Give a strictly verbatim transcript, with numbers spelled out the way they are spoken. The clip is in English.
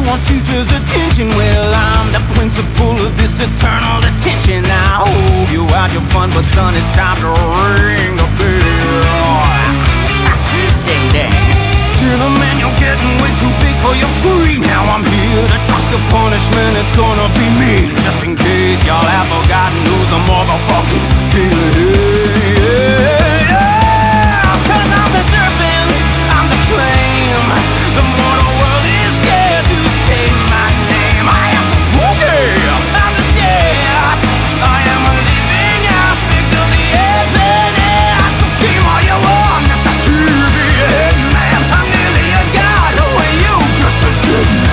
want teachers' attention. Well, I'm the principal of this eternal detention. I hope you had your fun, but son, it's time to ring the bell.